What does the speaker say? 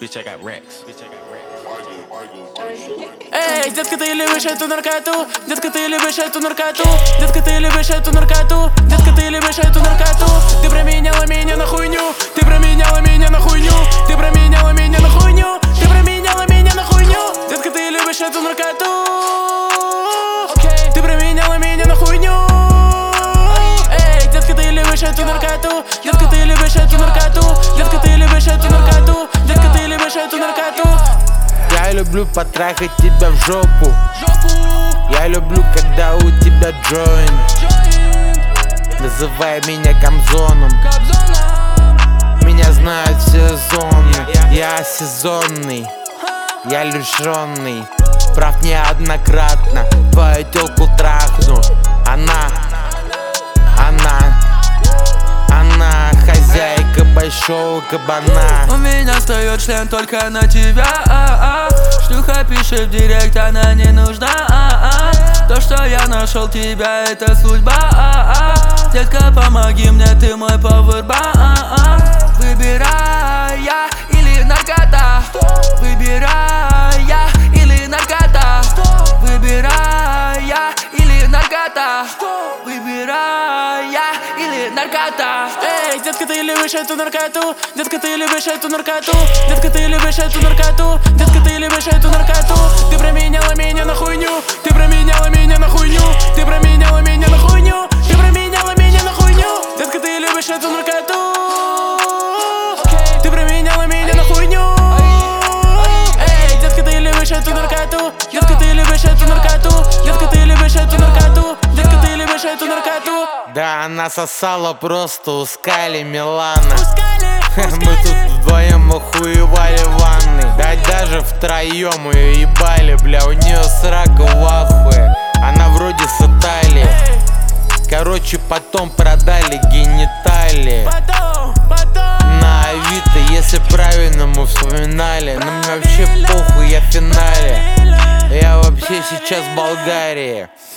Bitch, I got racks. Эй, детка, ты любишь эту наркоту? Детка, ты любишь эту наркоту? Детка, ты любишь эту наркоту? Детка, ты любишь эту наркоту? Ты променяла меня на хуйню. Ты променяла меня на хуйню. Ты променяла меня на хуйню. Ты променяла меня на хуйню. Детка, ты любишь эту наркоту? Ты променяла меня на хуйню. Эй, детка, ты любишь эту наркоту? Детка, ты любишь эту наркоту? Детка, ты любишь эту наркоту? Детка, ты любишь эту наркоту? Я люблю потрахать тебя в жопу. Я люблю, когда у тебя джойнт. Называй меня Камзоном. Меня знают все зоны. Я сезонный, я лишённый прав неоднократно. Твою тёлку трахну. Она хозяйка большого кабана. У меня встает член только на тебя. Шлюха пишет в директ, она не нужна. То, что я нашел тебя, это судьба. Детка, помоги мне, ты мой пауэрбанк. Выбирай я или наркота. Выбирай я или наркота. Выбирай я или наркота. Выбирай я или наркота. Эй, детка, ты любишь эту наркоту? Детка, ты любишь эту наркоту? Детка, ты любишь эту наркоту? Детка, ты любишь эту наркоту? Ты променяла меня на хуйню. Ты променяла меня на хуйню. Ты променяла меня на хуйню. Ты променяла меня на хуйню. Детка, ты любишь эту наркоту? Ты променяла меня на хуйню. Эй, детка, ты любишь эту наркоту? Детка, ты любишь эту наркоту? Детка, ты любишь эту наркоту? Детка, ты любишь эту наркоту? Да, она сосала просто у Скали Милана. Мы тут вдвоем охуевали в ванной. Да даже втроем ее ебали, бля, у нее срака в ахуе. Она вроде с Италии. Короче, потом продали гениталии на Авито, если правильно мы вспоминали. Но мне вообще похуй, я в финале. Я вообще сейчас в Болгарии.